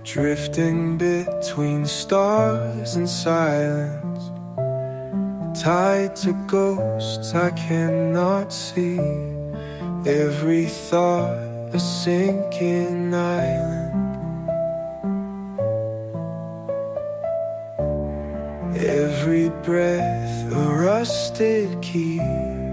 Drifting between stars and silence, tied to ghosts I cannot see. Every thought a sinking island, every breath a rusted key.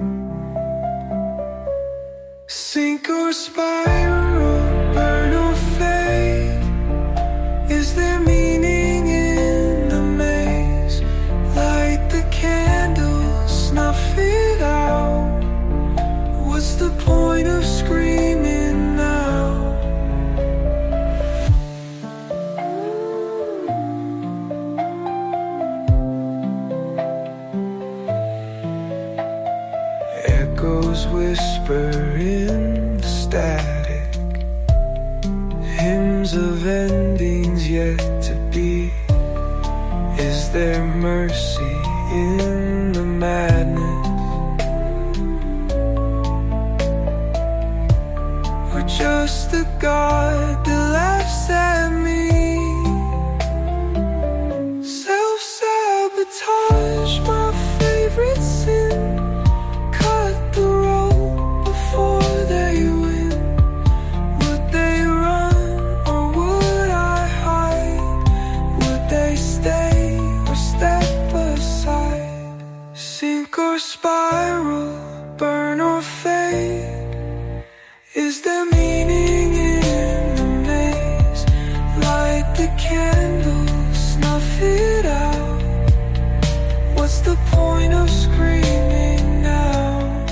Sink or spiral, burn or fade. Is there meaning in the maze? Light the candles, snuff it out. What's the point of screaming now? Echoes whisper in the static, hymns of endings yet to be. Is there mercy in the madness, or just a God that laughs at me? Self-sabotage, my favorite sin. Cut the rope before they win. Would they run or would I hide? Would they stay or step aside? Sink or spiral, burn or fade. Is there meaning in the maze? Light the candles, snuff it out. What's the point of screaming now?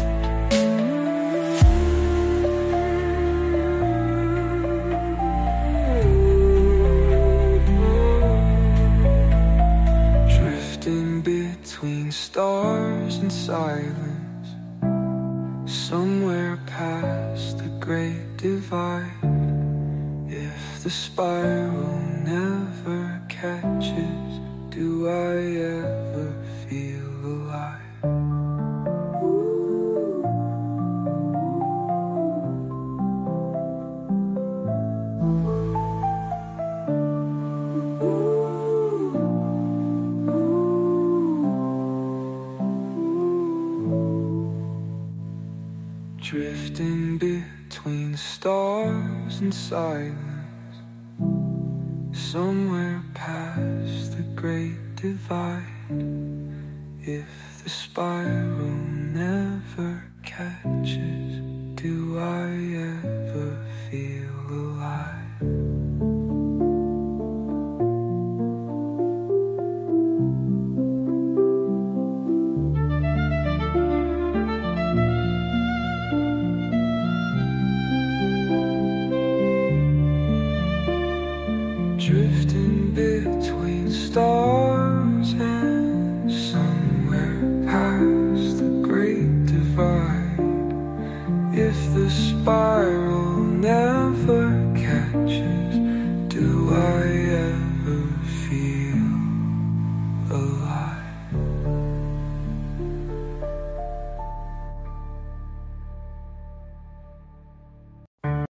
Drifting between stars and silence, somewhere past the great divide. If the spiral never catches, do I ever feel alive? Drifting between stars and silence, somewhere past the great divide. If the spiral never catches, do I ever feel alive? Drifting between stars and somewhere past the great divide. If the spiral never catches, do I